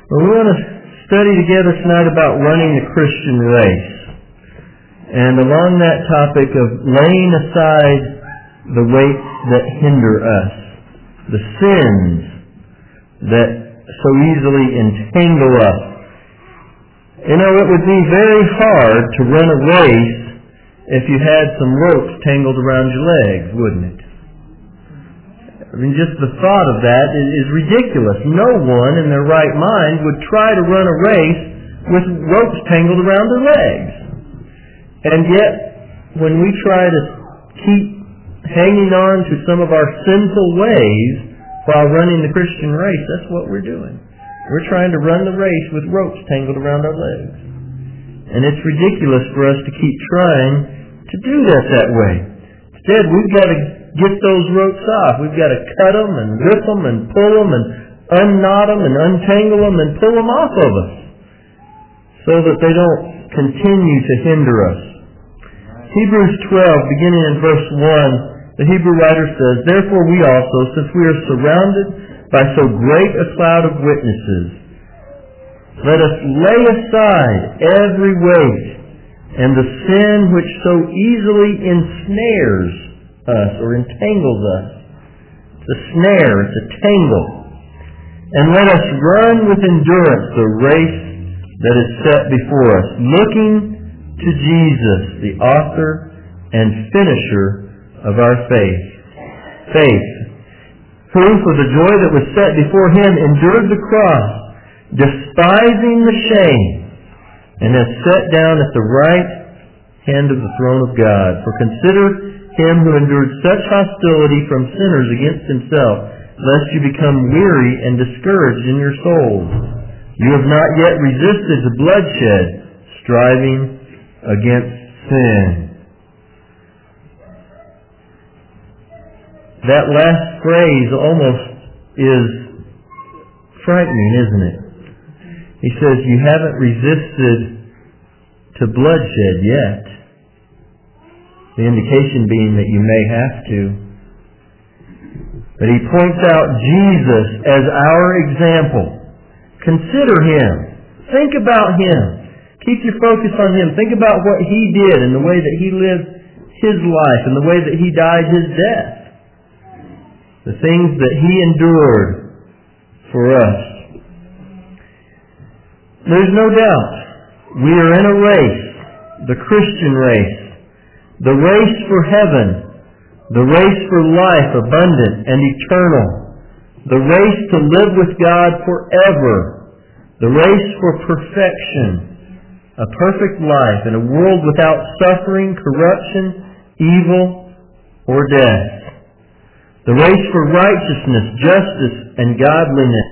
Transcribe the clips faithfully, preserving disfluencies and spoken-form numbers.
Well, we want to study together tonight about running the Christian race. And along that topic of laying aside the weights that hinder us, the sins that so easily entangle us. You know, it would be very hard to run a race if you had some ropes tangled around your legs, wouldn't it? I mean, just the thought of that is, is ridiculous. No one in their right mind would try to run a race with ropes tangled around their legs. And yet, when we try to keep hanging on to some of our sinful ways while running the Christian race, that's what we're doing. We're trying to run the race with ropes tangled around our legs. And it's ridiculous for us to keep trying to do that that way. Instead, we've got to get those ropes off. We've got to cut them and rip them and pull them and unknot them and untangle them and pull them off of us so that they don't continue to hinder us. Hebrews twelve, beginning in verse one, the Hebrew writer says, "Therefore we also, since we are surrounded by so great a cloud of witnesses, let us lay aside every weight and the sin which so easily ensnares us or entangles us." It's a snare, it's a tangle. "And let us run with endurance the race that is set before us, looking to Jesus, the author and finisher of our faith. Faith, who for the joy that was set before him endured the cross, despising the shame, and has sat down at the right hand of the throne of God. For consider him who endured such hostility from sinners against himself, lest you become weary and discouraged in your souls. You have not yet resisted the bloodshed, striving against sin." That last phrase almost is frightening, isn't it? He says, you haven't resisted to bloodshed yet. The indication being that you may have to. But he points out Jesus as our example. Consider him. Think about him. Keep your focus on him. Think about what he did and the way that he lived his life and the way that he died his death. The things that he endured for us. There's no doubt we are in a race, the Christian race, the race for heaven, the race for life abundant and eternal, the race to live with God forever, the race for perfection, a perfect life in a world without suffering, corruption, evil, or death. The race for righteousness, justice, and godliness.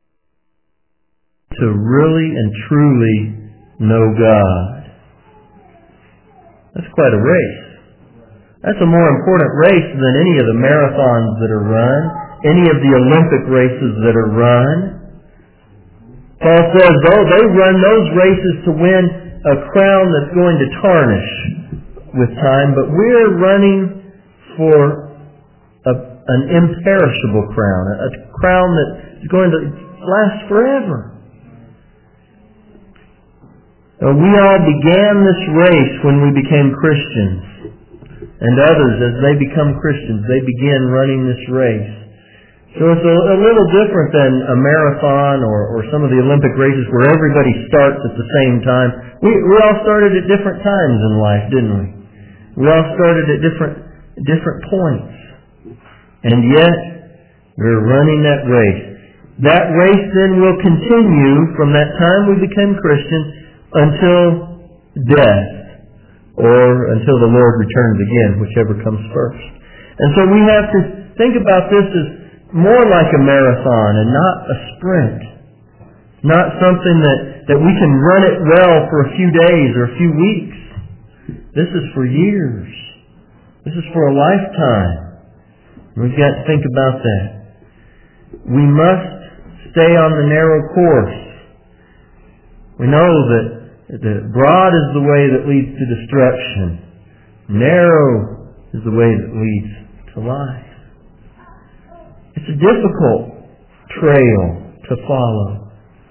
To really and truly know God. That's quite a race. That's a more important race than any of the marathons that are run, any of the Olympic races that are run. Paul says, oh, they run those races to win a crown that's going to tarnish with time, but we're running for a, an imperishable crown, a, a crown that's going to last forever. Uh, we all began this race when we became Christians. And others, as they become Christians, they begin running this race. So it's a, a little different than a marathon or, or some of the Olympic races where everybody starts at the same time. We, we all started at different times in life, didn't we? We all started at different, different points. And yet, we're running that race. That race then will continue from that time we became Christians until death, or until the Lord returns again, whichever comes first. And so we have to think about this as more like a marathon and not a sprint. Not something that, that we can run it well for a few days or a few weeks. This is for years. This is for a lifetime. We've got to think about that. We must stay on the narrow course. We know that The broad is the way that leads to destruction. Narrow is the way that leads to life. It's a difficult trail to follow.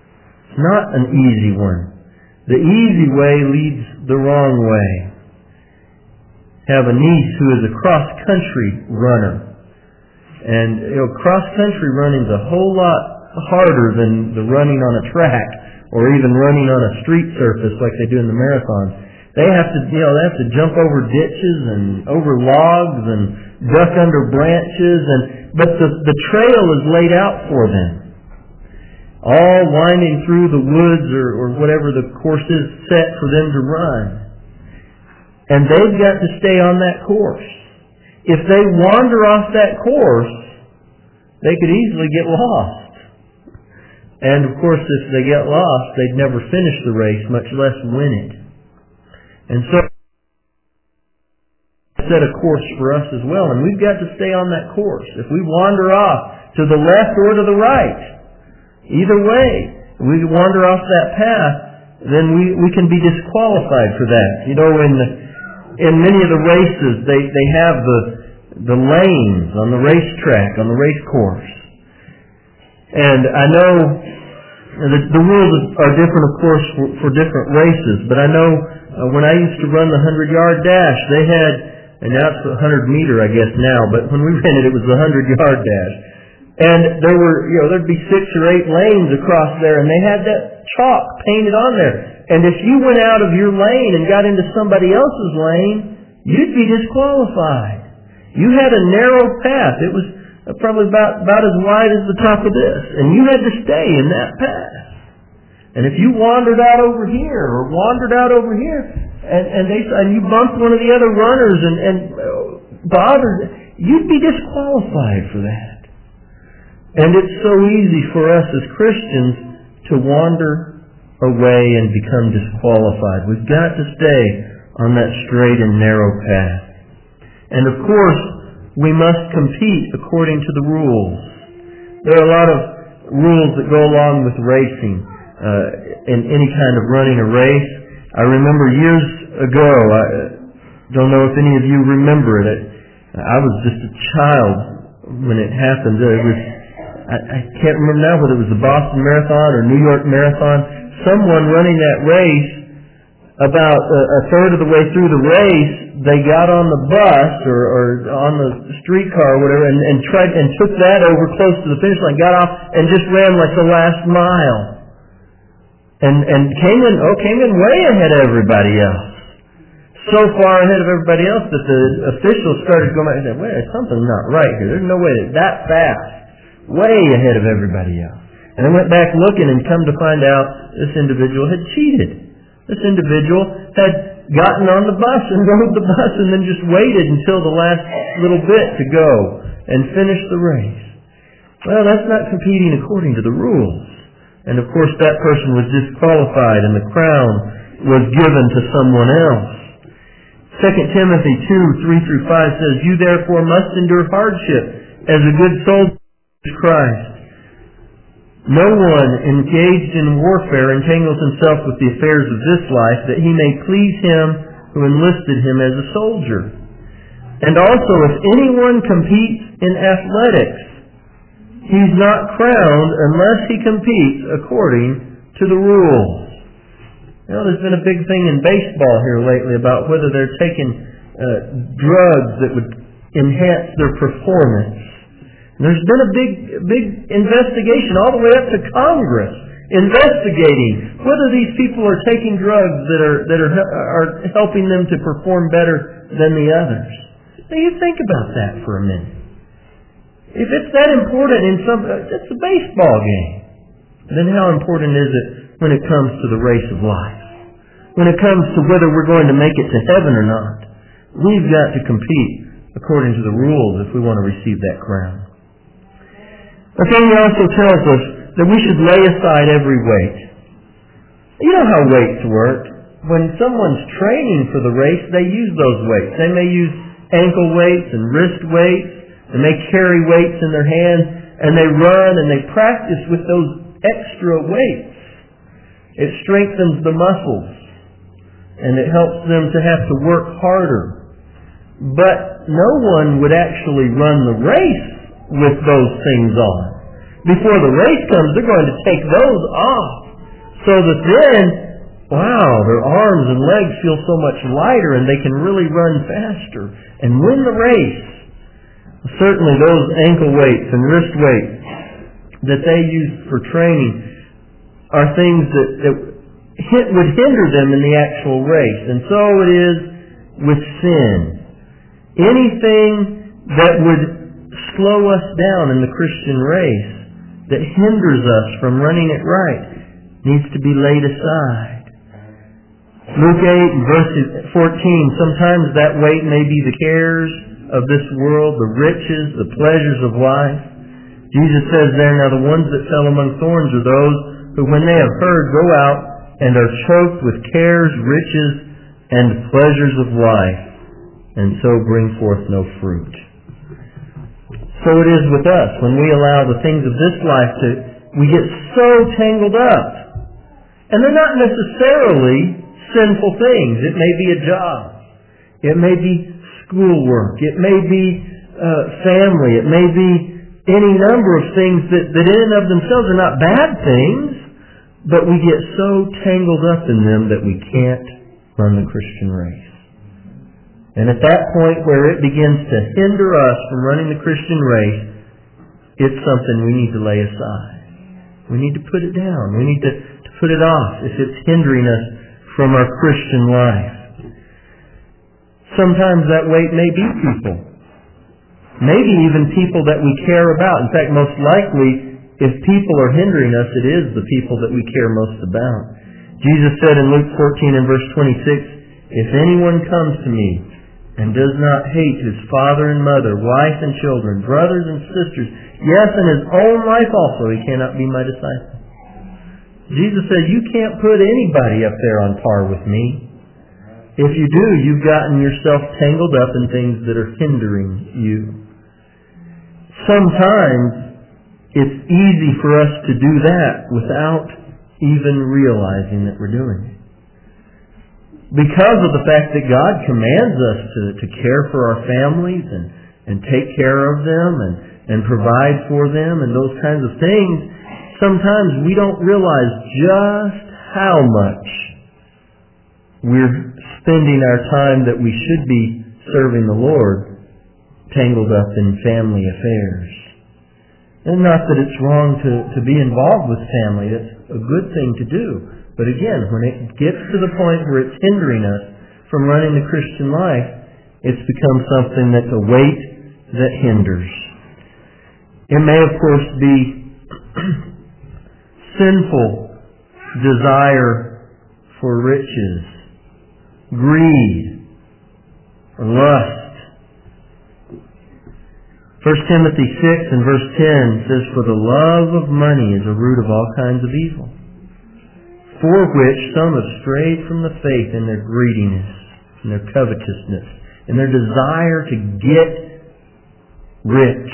It's not an easy one. The easy way leads the wrong way. I have a niece who is a cross-country runner. And, you know, cross-country running is a whole lot harder than the running on a track or even running on a street surface like they do in the marathons. They have to, you know, they have to jump over ditches and over logs and duck under branches, and but the the trail is laid out for them, all winding through the woods or, or whatever the course is set for them to run. And they've got to stay on that course. If they wander off that course, they could easily get lost. And of course, if they get lost, they'd never finish the race, much less win it. And so, set a course for us as well, and we've got to stay on that course. If we wander off to the left or to the right, either way, we wander off that path, then we, we can be disqualified for that. You know, in the, in many of the races, they, they have the, the lanes on the racetrack, on the race course. And I know the, the rules are different, of course, for, for different races, but I know uh, when I used to run the hundred-yard dash, they had, and now it's a hundred-meter, I guess, now, but when we ran it, it was the hundred-yard dash. And there were, you know, there'd be six or eight lanes across there, and they had that chalk painted on there. And if you went out of your lane and got into somebody else's lane, you'd be disqualified. You had a narrow path. It was probably about, about as wide as the top of this. And you had to stay in that path. And if you wandered out over here or wandered out over here and, and, they, and you bumped one of the other runners and, and bothered, you'd be disqualified for that. And it's so easy for us as Christians to wander away and become disqualified. We've got to stay on that straight and narrow path. And of course, we must compete according to the rules. There are a lot of rules that go along with racing, uh, in any kind of running a race. I remember years ago, I don't know if any of you remember it, I was just a child when it happened. It was, I, I can't remember now whether it was the Boston Marathon or New York Marathon. Someone running that race, about a, a third of the way through the race, they got on the bus or, or on the streetcar or whatever and, and tried and took that over close to the finish line, got off and just ran like the last mile. And and came in oh came in way ahead of everybody else. So far ahead of everybody else that the officials started going back and said, wait, there's something not right here. There's no way that that fast. Way ahead of everybody else. And I went back looking and come to find out this individual had cheated. This individual had gotten on the bus and rode the bus and then just waited until the last little bit to go and finish the race. Well, that's not competing according to the rules. And of course that person was disqualified and the crown was given to someone else. Second Timothy two, three through five says, you therefore must endure hardship as a good soldier of Christ. No one engaged in warfare entangles himself with the affairs of this life, that he may please him who enlisted him as a soldier. And also, if anyone competes in athletics, he's not crowned unless he competes according to the rules. You know, there's been a big thing in baseball here lately about whether they're taking uh, drugs that would enhance their performance. There's been a big, big investigation all the way up to Congress investigating whether these people are taking drugs that are that are are helping them to perform better than the others. Now you think about that for a minute. If it's that important in some, it's a baseball game. Then how important is it when it comes to the race of life? When it comes to whether we're going to make it to heaven or not? We've got to compete according to the rules if we want to receive that crown. The thing also tells us that we should lay aside every weight. You know how weights work. When someone's training for the race, they use those weights. They may use ankle weights and wrist weights, and they carry weights in their hands, and they run and they practice with those extra weights. It strengthens the muscles, and it helps them to have to work harder. But no one would actually run the race with those things on. Before the race comes, they're going to take those off. So that then, wow, their arms and legs feel so much lighter and they can really run faster and win the race. Certainly those ankle weights and wrist weights that they use for training are things that, that would hinder them in the actual race. And so it is with sin. Anything that would slow us down in the Christian race, that hinders us from running it right, needs to be laid aside. Luke eight, verse fourteen, sometimes that weight may be the cares of this world, the riches, the pleasures of life. Jesus says there, now the ones that fell among thorns are those who, when they have heard, go out and are choked with cares, riches, and pleasures of life, and so bring forth no fruit. So it is with us. When we allow the things of this life to, we get so tangled up. And they're not necessarily sinful things. It may be a job. It may be schoolwork. It may be uh, family. It may be any number of things that, that in and of themselves are not bad things, but we get so tangled up in them that we can't run the Christian race. And at that point where it begins to hinder us from running the Christian race, it's something we need to lay aside. We need to put it down. We need to, to put it off if it's hindering us from our Christian life. Sometimes that weight may be people. Maybe even people that we care about. In fact, most likely, if people are hindering us, it is the people that we care most about. Jesus said in Luke fourteen and verse twenty-six, if anyone comes to me and does not hate his father and mother, wife and children, brothers and sisters, yes, and his own life also, he cannot be my disciple. Jesus said, you can't put anybody up there on par with me. If you do, you've gotten yourself tangled up in things that are hindering you. Sometimes it's easy for us to do that without even realizing that we're doing it. Because of the fact that God commands us to, to care for our families and, and take care of them and, and provide for them and those kinds of things, sometimes we don't realize just how much we're spending our time that we should be serving the Lord tangled up in family affairs. And not that it's wrong to, to be involved with family. That's a good thing to do. But again, when it gets to the point where it's hindering us from running the Christian life, it's become something that's a weight that hinders. It may, of course, be sinful desire for riches, greed, or lust. First Timothy six and verse ten says, for the love of money is a root of all kinds of evil, for which some have strayed from the faith in their greediness, in their covetousness, in their desire to get rich.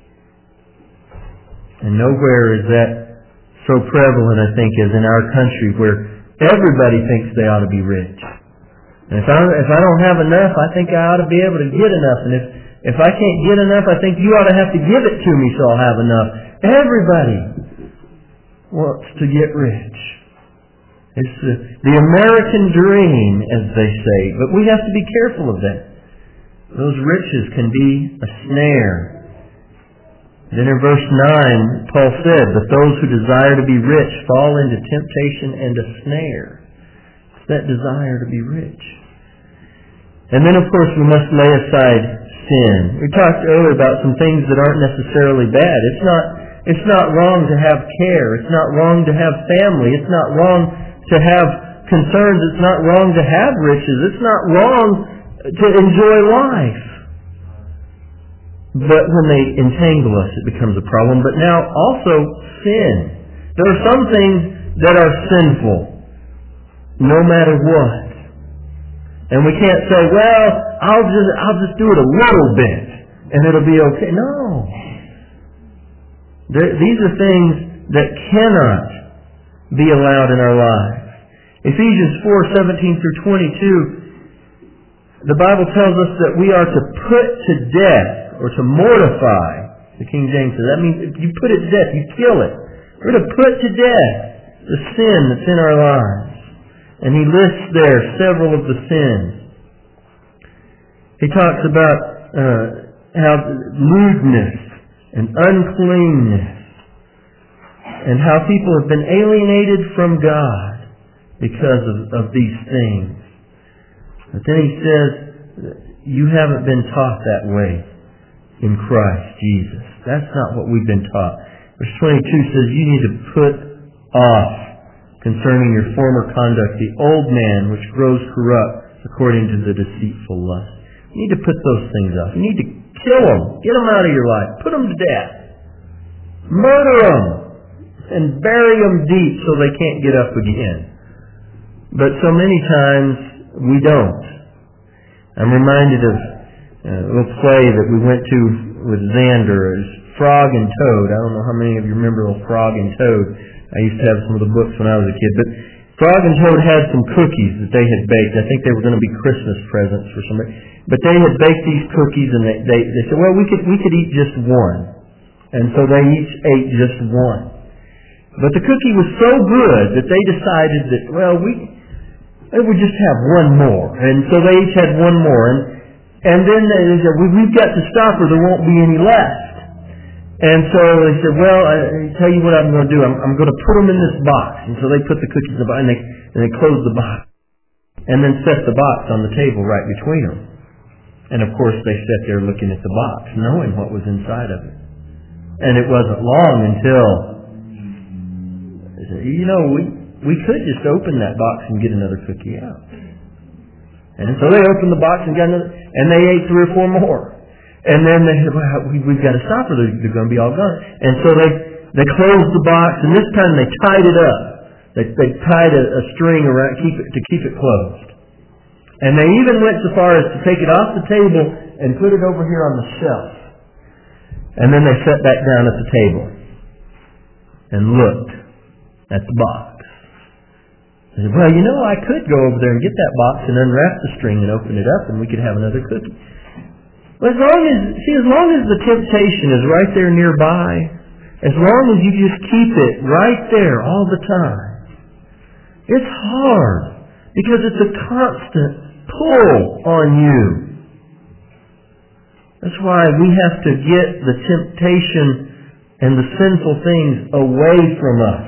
And nowhere is that so prevalent, I think, as in our country, where everybody thinks they ought to be rich. And if I, if I don't have enough, I think I ought to be able to get enough. And if, if I can't get enough, I think you ought to have to give it to me so I'll have enough. Everybody wants to get rich. It's the, the American dream, as they say. But we have to be careful of that. Those riches can be a snare. Then in verse nine, Paul said, but those who desire to be rich fall into temptation and a snare. It's that desire to be rich. And then, of course, we must lay aside sin. We talked earlier about some things that aren't necessarily bad. It's not, it's not wrong to have care. It's not wrong to have family. It's not wrong to have concerns. It's not wrong to have riches. It's not wrong to enjoy life. But when they entangle us, it becomes a problem. But now also sin. There are some things that are sinful, no matter what. And we can't say, well, I'll just I'll just do it a little bit and it'll be okay. No. There, these are things that cannot be allowed in our lives. Ephesians four seventeen through twenty-two, the Bible tells us that we are to put to death, or to mortify, the King James says. That means if you put it to death, you kill it. We're to put to death the sin that's in our lives. And he lists there several of the sins. He talks about uh, how lewdness and uncleanness, and how people have been alienated from God because of, of these things. But then he says, you haven't been taught that way in Christ Jesus. That's not what we've been taught. Verse twenty-two says, you need to put off concerning your former conduct the old man which grows corrupt according to the deceitful lust. You need to put those things off. You need to kill them. Get them out of your life. Put them to death. Murder them. And bury them deep so they can't get up again. But so many times we don't. I'm reminded of a little play that we went to with Xander. It was Frog and Toad. I don't know how many of you remember little Frog and Toad. I used to have some of the books when I was a kid. But Frog and Toad had some cookies that they had baked. I think they were going to be Christmas presents for somebody. But they had baked these cookies, and they, they, they said, well, we could we could eat just one. And so they each ate just one. But the cookie was so good that they decided that, well, we they would just have one more. And so they each had one more. And, and then they said, we, we've got to stop or there won't be any left. And so they said, well, I, I tell you what I'm going to do. I'm, I'm going to put them in this box. And so they put the cookies in the box, and they, and they closed the box. And then set the box on the table right between them. And of course they sat there looking at the box, knowing what was inside of it. And it wasn't long until, you know, we we could just open that box and get another cookie out. And so they opened the box and got another, and they ate three or four more. And then they said, well, we, we've got to stop or they're, they're going to be all gone. And so they, they closed the box, and this time they tied it up. They, they tied a, a string around keep it, to keep it closed. And they even went so far as to take it off the table and put it over here on the shelf. And then they sat back down at the table and looked at the box. They said, well, you know, I could go over there and get that box and unwrap the string and open it up and we could have another cookie. But as long as, see, as long as the temptation is right there nearby, as long as you just keep it right there all the time, it's hard because it's a constant pull on you. That's why we have to get the temptation and the sinful things away from us.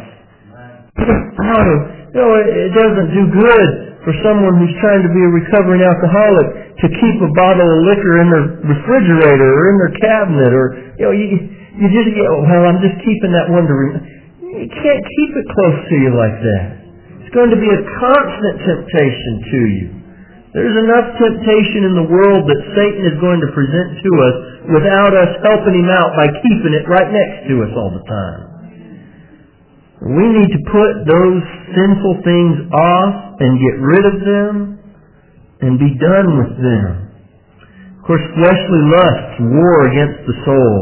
You know, it doesn't do good for someone who's trying to be a recovering alcoholic to keep a bottle of liquor in their refrigerator or in their cabinet, or you know, you you just you know, well, I'm just keeping that one to. Re-. You can't keep it close to you like that. It's going to be a constant temptation to you. There's enough temptation in the world that Satan is going to present to us without us helping him out by keeping it right next to us all the time. We need to put those sinful things off and get rid of them and be done with them. Of course, fleshly lusts war against the soul.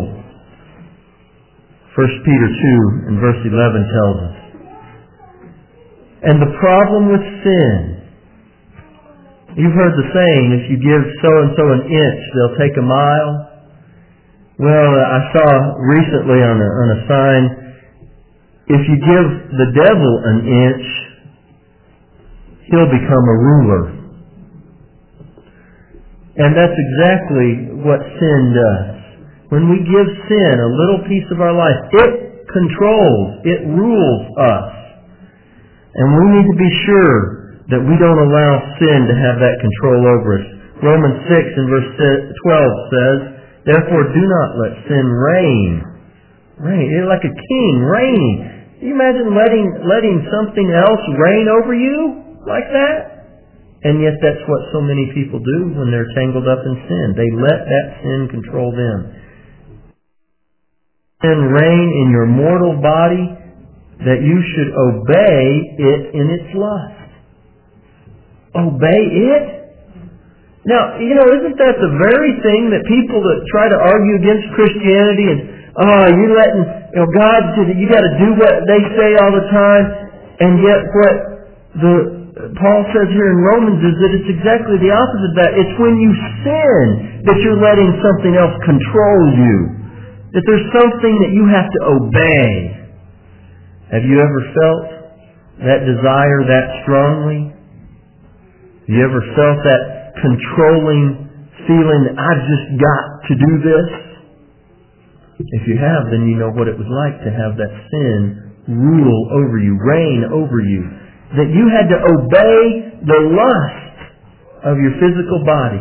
First Peter two and verse eleven tells us. And the problem with sin, you've heard the saying, if you give so-and-so an inch, they'll take a mile. Well, I saw recently on a, on a sign, if you give the devil an inch, he'll become a ruler. And that's exactly what sin does. When we give sin a little piece of our life, it controls, it rules us. And we need to be sure that we don't allow sin to have that control over us. Romans six and verse twelve says, therefore do not let sin reign. Reign. It's like a king reigning. Can you imagine letting letting something else reign over you like that? And yet that's what so many people do when they're tangled up in sin. They let that sin control them. Sin reign in your mortal body that you should obey it in its lust. Obey it? Now, you know, isn't that the very thing that people that try to argue against Christianity and, oh, you're letting, you know, God, you got to do what they say all the time, and yet what the Paul says here in Romans is that it's exactly the opposite of that. It's when you sin that you're letting something else control you. That there's something that you have to obey. Have you ever felt that desire that strongly? Have you ever felt that controlling feeling that I've just got to do this? If you have, then you know what it was like to have that sin rule over you, reign over you. That you had to obey the lust of your physical body.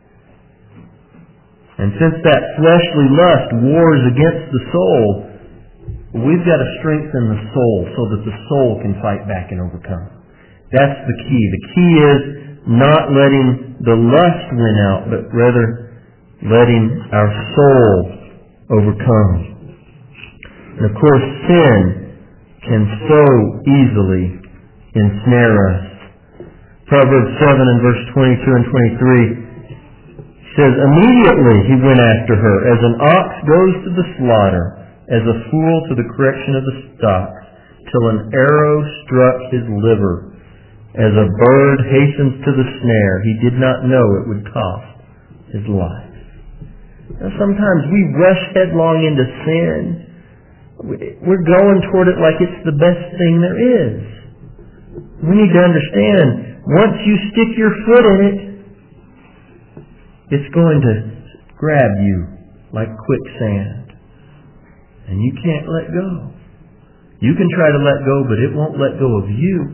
And since that fleshly lust wars against the soul, we've got to strengthen the soul so that the soul can fight back and overcome. That's the key. The key is not letting the lust win out, but rather letting our soul overcome. And of course, sin can so easily ensnare us. Proverbs seven and verse twenty-two and twenty-three says, immediately he went after her, as an ox goes to the slaughter, as a fool to the correction of the stocks, till an arrow struck his liver. As a bird hastens to the snare, he did not know it would cost his life. Now, sometimes we rush headlong into sin. We're going toward it like it's the best thing there is. We need to understand, once you stick your foot in it, it's going to grab you like quicksand. And you can't let go. You can try to let go, but it won't let go of you.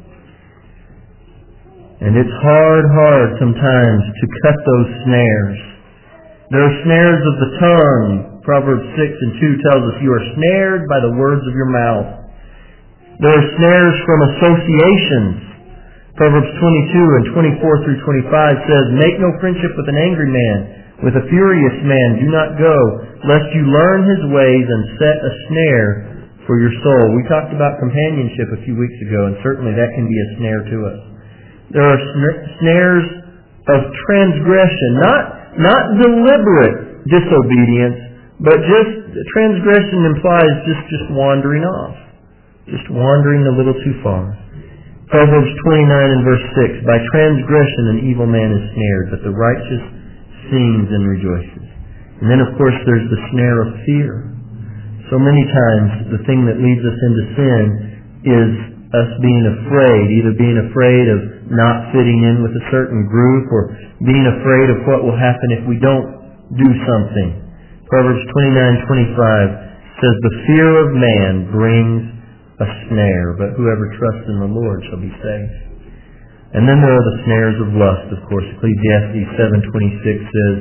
And it's hard, hard sometimes to cut those snares. There are snares of the tongue. Proverbs six and two tells us, you are snared by the words of your mouth. There are snares from associations. Proverbs twenty-two and twenty-four through twenty-five says, make no friendship with an angry man. With a furious man do not go, lest you learn his ways and set a snare for your soul. We talked about companionship a few weeks ago, and certainly that can be a snare to us. There are snares of transgression, not, not deliberate disobedience, but just transgression implies just, just wandering off, just wandering a little too far. Proverbs twenty-nine and verse six, by transgression an evil man is snared, but the righteous sings and rejoices. And then of course there's the snare of fear. So many times the thing that leads us into sin is us being afraid, either being afraid of not fitting in with a certain group or being afraid of what will happen if we don't do something. Proverbs twenty-nine twenty-five says, the fear of man brings a snare, but whoever trusts in the Lord shall be safe. And then there are the snares of lust, of course. Ecclesiastes seven twenty-six says,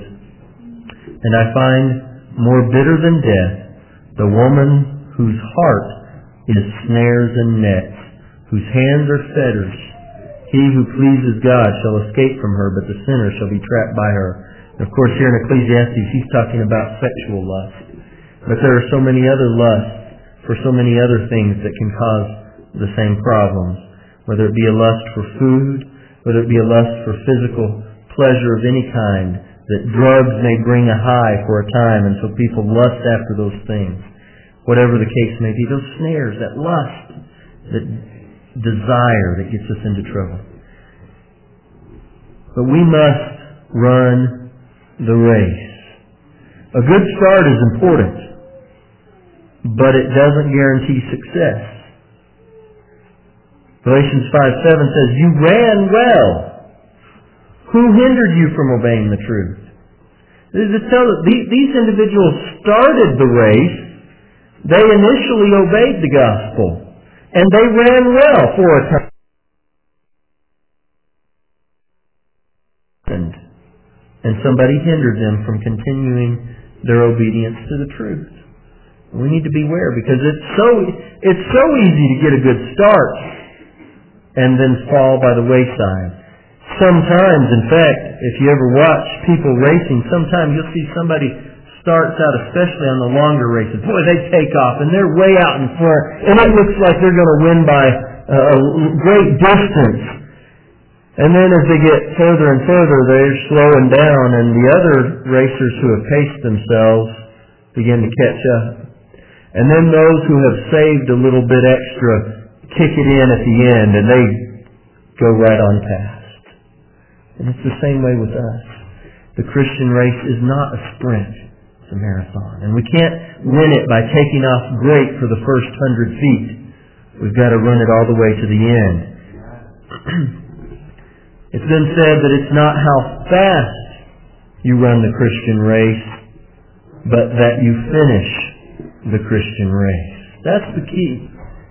and I find more bitter than death the woman whose heart is snares and nets, whose hands are fetters. He who pleases God shall escape from her, but the sinner shall be trapped by her. And of course, here in Ecclesiastes, he's talking about sexual lust. But there are so many other lusts for so many other things that can cause the same problems. Whether it be a lust for food, whether it be a lust for physical pleasure of any kind, that drugs may bring a high for a time, and so people lust after those things. Whatever the case may be, those snares, that lust, that desire that gets us into trouble. But we must run the race. A good start is important, but it doesn't guarantee success. Galatians five seven says, you ran well. Who hindered you from obeying the truth? This tells us these individuals started the race. They initially obeyed the gospel. And they ran well for a time. And, and somebody hindered them from continuing their obedience to the truth. We need to beware because it's so it's so easy to get a good start and then fall by the wayside. Sometimes, in fact, if you ever watch people racing, sometimes you'll see somebody starts out, especially on the longer races. Boy, they take off, and they're way out in front, and it looks like they're going to win by a great distance. And then as they get further and further, they're slowing down, and the other racers who have paced themselves begin to catch up. And then those who have saved a little bit extra kick it in at the end, and they go right on past. And it's the same way with us. The Christian race is not a sprint. It's a marathon. And we can't win it by taking off great for the first hundred feet. We've got to run it all the way to the end. It's been said that it's not how fast you run the Christian race, but that you finish the Christian race. That's the key.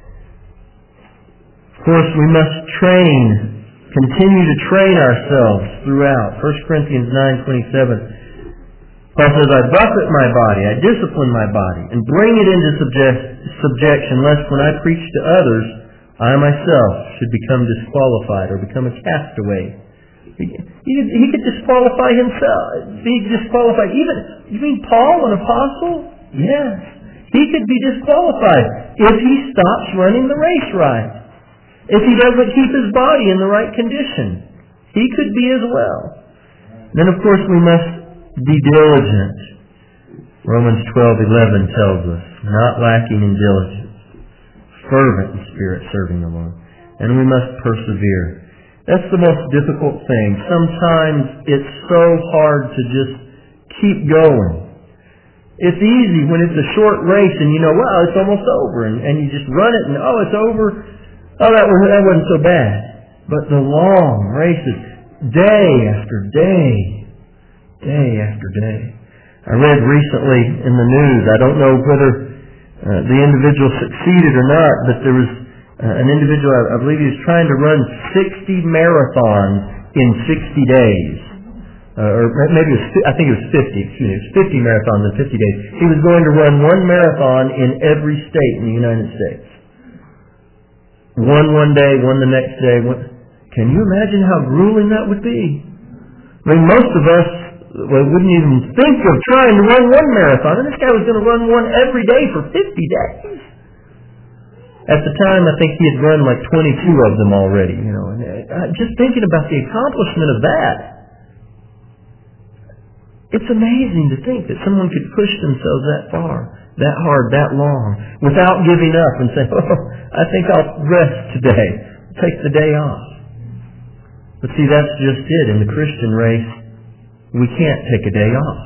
Of course, we must train, continue to train ourselves throughout. First Corinthians nine twenty-seven, Paul says, I buffet my body, I discipline my body, and bring it into subject, subjection, lest when I preach to others, I myself should become disqualified or become a castaway. He, he, he could disqualify himself, be disqualified. Even, you mean Paul, an apostle? Yes. He could be disqualified if he stops running the race right. If he doesn't keep his body in the right condition. He could be as well. Then of course we must be diligent. Romans twelve eleven tells us, not lacking in diligence, fervent in spirit, serving the Lord. And we must persevere. That's the most difficult thing. Sometimes it's so hard to just keep going. It's easy when it's a short race and you know, wow, it's almost over. And, and you just run it and, oh, it's over. Oh, that, was, that wasn't so bad. But the long races, day after day, day after day. I read recently in the news, I don't know whether uh, the individual succeeded or not, but there was uh, an individual, I, I believe he was trying to run sixty marathons in sixty days. Uh, or maybe it was, I think it was fifty, excuse me, it was fifty marathons in fifty days. He was going to run one marathon in every state in the United States. One one day, one the next day. One, can you imagine how grueling that would be? I mean, most of us well, wouldn't even think of trying to run one marathon. And this guy was going to run one every day for fifty days. At the time, I think he had run like twenty-two of them already. You know, and uh, just thinking about the accomplishment of that, it's amazing to think that someone could push themselves that far, that hard, that long, without giving up and saying, "Oh, I think I'll rest today, take the day off." But see, that's just it. In the Christian race, we can't take a day off.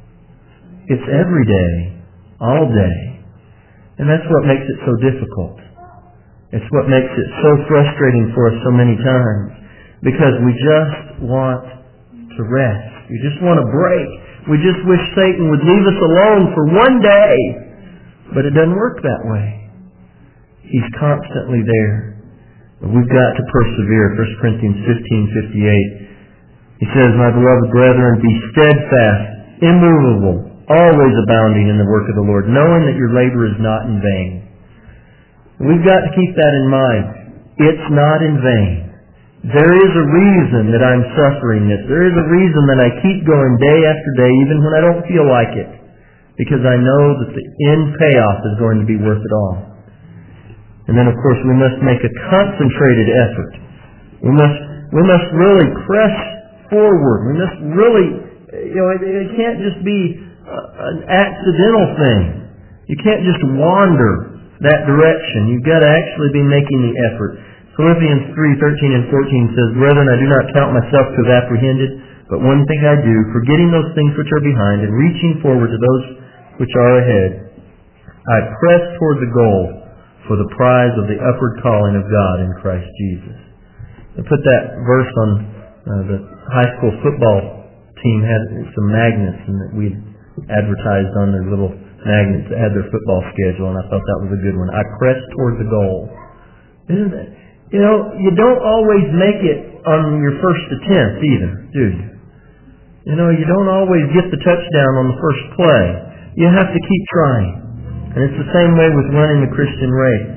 It's every day, all day. And that's what makes it so difficult. It's what makes it so frustrating for us so many times. Because we just want to rest. We just want a break. We just wish Satan would leave us alone for one day. But it doesn't work that way. He's constantly there. But we've got to persevere. First Corinthians fifteen fifty-eight. He says, My beloved brethren, be steadfast, immovable, always abounding in the work of the Lord, knowing that your labor is not in vain. We've got to keep that in mind. It's not in vain. There is a reason that I'm suffering this. There is a reason that I keep going day after day, even when I don't feel like it. Because I know that the end payoff is going to be worth it all. And then, of course, we must make a concentrated effort. We must, we must really press forward. We must really, you know, it, it can't just be uh, an accidental thing. You can't just wander that direction. You've got to actually be making the effort. Philippians three thirteen and fourteen says, Brethren, I do not count myself to have apprehended, but one thing I do, forgetting those things which are behind and reaching forward to those which are ahead, I press toward the goal for the prize of the upward calling of God in Christ Jesus. I put that verse on uh, the high school football team had some magnets and that we advertised on their little magnets that had their football schedule, and I thought that was a good one. I press toward the goal. Isn't that? You know, you don't always make it on your first attempt either, do you? You know, you don't always get the touchdown on the first play. You have to keep trying. And it's the same way with running the Christian race.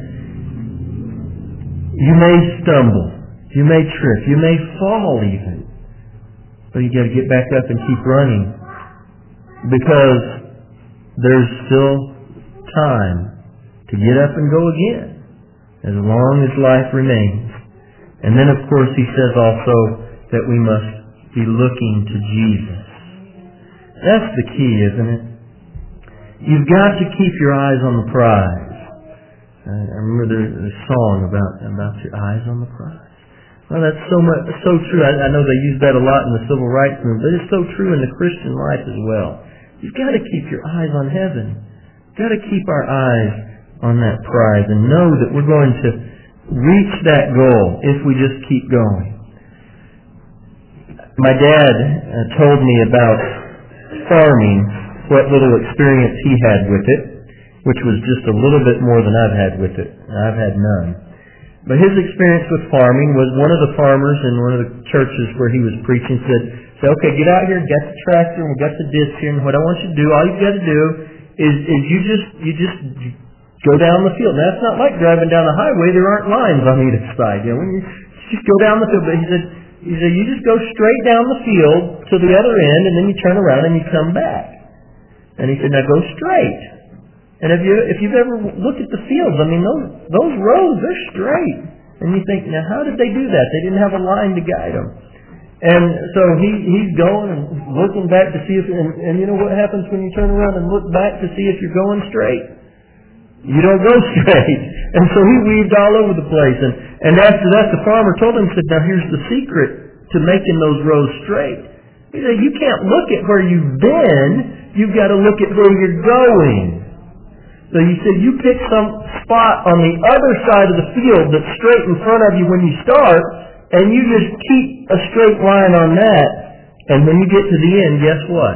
You may stumble. You may trip. You may fall even. But you got to get back up and keep running. Because there's still time to get up and go again. As long as life remains. And then, of course, he says also that we must be looking to Jesus. That's the key, isn't it? You've got to keep your eyes on the prize. I remember there's a song about, about your eyes on the prize. Well, that's so much, so true. I, I know they use that a lot in the civil rights movement, but it's so true in the Christian life as well. You've got to keep your eyes on heaven. You've got to keep our eyes on that prize and know that we're going to reach that goal if we just keep going. My dad uh, told me about farming, what little experience he had with it, which was just a little bit more than I've had with it. I've had none. But his experience with farming was one of the farmers in one of the churches where he was preaching said, say, okay, get out here, get the tractor, and we got the ditch here, and what I want you to do, all you've got to do is, is you just you just go down the field. Now, it's not like driving down the highway. There aren't lines on either side. You know, when you just go down the field. But he said, he said, you just go straight down the field to the other end, and then you turn around and you come back. And he said, now go straight. And if you if you've ever looked at the fields, I mean, those those roads, they're straight. And you think, now how did they do that? They didn't have a line to guide them. And so he he's going and looking back to see if, and, and you know what happens when you turn around and look back to see if you're going straight? You don't go straight. And so he weaved all over the place. And, and after that, the farmer told him, said, now here's the secret to making those rows straight. He said, you can't look at where you've been. You've got to look at where you're going. So he said, you pick some spot on the other side of the field that's straight in front of you when you start, and you just keep a straight line on that. And when you get to the end, guess what?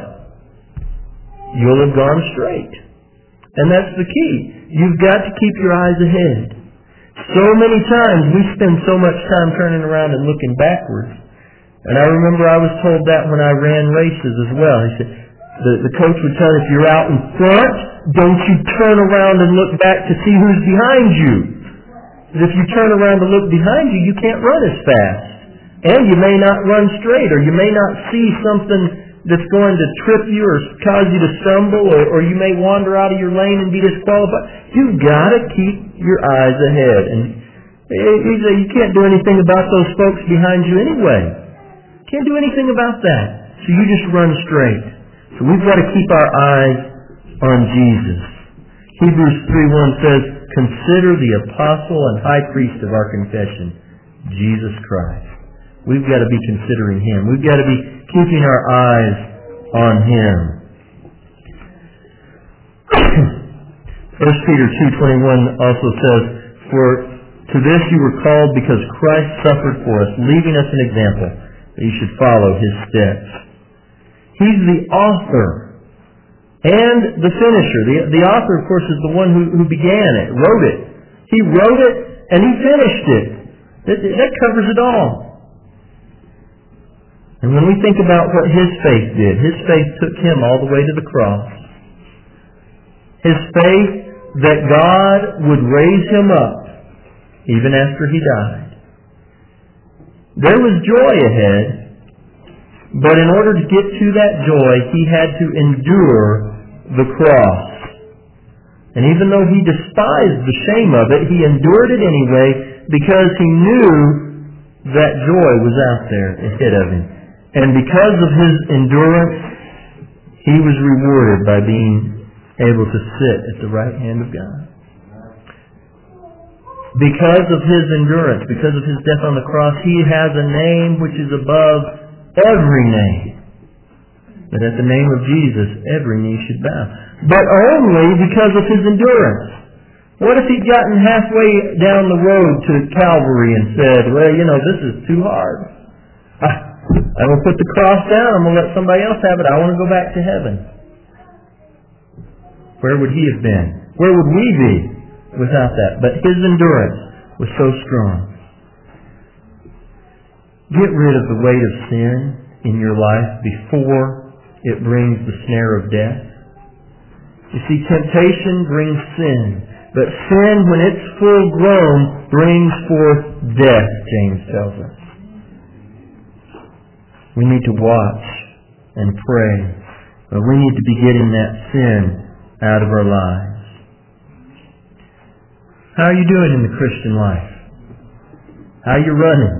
You'll have gone straight. And that's the key. You've got to keep your eyes ahead. So many times we spend so much time turning around and looking backwards. And I remember I was told that when I ran races as well. He said, the, the coach would tell, if you're out in front, don't you turn around and look back to see who's behind you. If you turn around to look behind you, you can't run as fast. And you may not run straight, or you may not see something that's going to trip you or cause you to stumble, or, or you may wander out of your lane and be disqualified. You've got to keep your eyes ahead. And you can't do anything about those folks behind you anyway. Can't do anything about that. So you just run straight. So we've got to keep our eyes on Jesus. Hebrews three one says, consider the apostle and high priest of our confession, Jesus Christ. We've got to be considering Him. We've got to be keeping our eyes on Him. First Peter two twenty-one also says, for to this you were called because Christ suffered for us, leaving us an example that you should follow His steps. He's the author and the finisher. The, the author, of course, is the one who, who began it, wrote it. He wrote it and He finished it. That, that covers it all. And when we think about what His faith did, His faith took Him all the way to the cross. His faith that God would raise Him up even after He died. There was joy ahead, but in order to get to that joy, He had to endure the cross. And even though He despised the shame of it, He endured it anyway because He knew that joy was out there ahead of Him. And because of His endurance, He was rewarded by being able to sit at the right hand of God. Because of His endurance, because of His death on the cross, He has a name which is above every name. That at the name of Jesus, every knee should bow. But only because of His endurance. What if He'd gotten halfway down the road to Calvary and said, well, you know, this is too hard. I'm going to put the cross down. I'm going to let somebody else have it. I want to go back to heaven. Where would He have been? Where would we be without that? But His endurance was so strong. Get rid of the weight of sin in your life before it brings the snare of death. You see, temptation brings sin. But sin, when it's full grown, brings forth death, James tells us. We need to watch and pray. But we need to be getting that sin out of our lives. How are you doing in the Christian life? How are you running?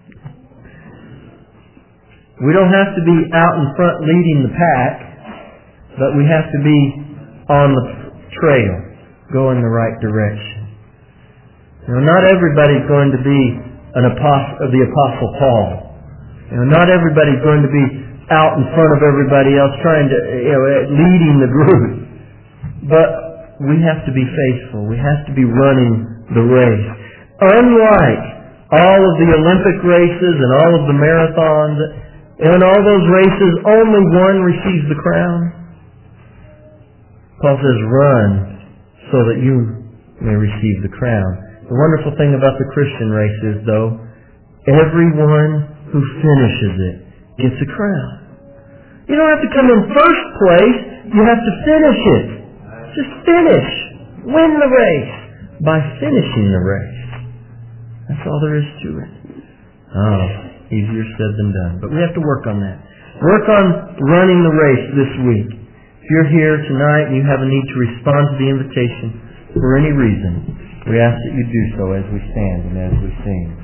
We don't have to be out in front leading the pack, but we have to be on the trail, going the right direction. You know, not everybody's going to be an apostle, the Apostle Paul. You know, not everybody's going to be out in front of everybody else trying to, you know, leading the group. But we have to be faithful. We have to be running the race. Unlike all of the Olympic races and all of the marathons, in all those races, only one receives the crown. Paul says, run so that you may receive the crown. The wonderful thing about the Christian race is, though, everyone who finishes it gets a crown. You don't have to come in first place. You have to finish it. Just finish. Win the race by finishing the race. That's all there is to it. Oh, easier said than done. But we have to work on that. Work on running the race this week. If you're here tonight and you have a need to respond to the invitation for any reason, we ask that you do so as we stand and as we sing.